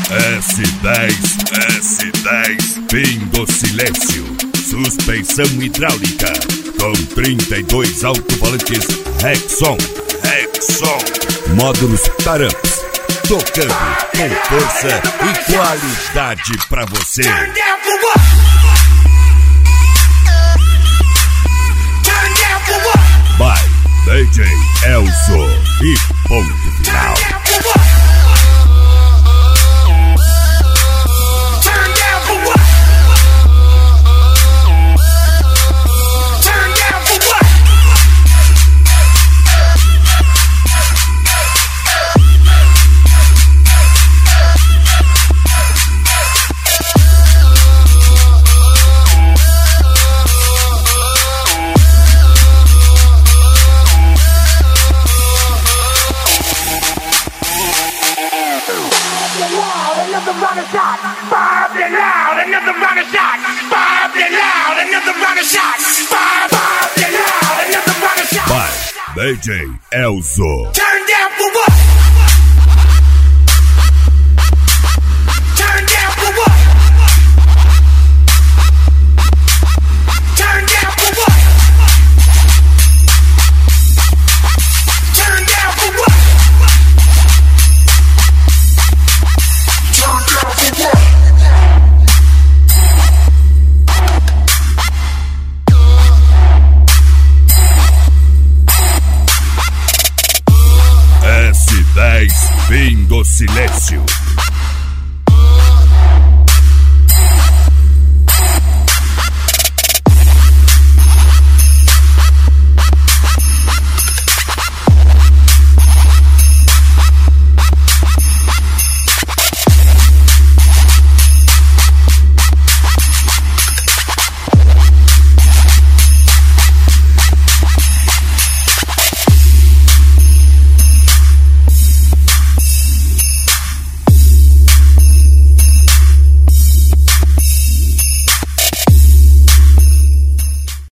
S10, fim do silêncio. Suspensão hidráulica com 32 alto-falantes Rexon. Módulos Taramps, tocando com força e qualidade pra você. By DJ Elzo e ponto final. Another round of shot, fired it loud. Another round of shot, fired it loud. Another round of shot, fired it loud. Another round of shot. By DJ Elzo. Turn down for what? Turn down for what? Turn down for what? Turn down for what? S10, fim do silêncio.